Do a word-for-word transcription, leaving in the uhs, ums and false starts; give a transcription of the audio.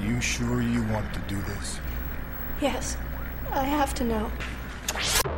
you sure you want to do this? Yes, I have to know.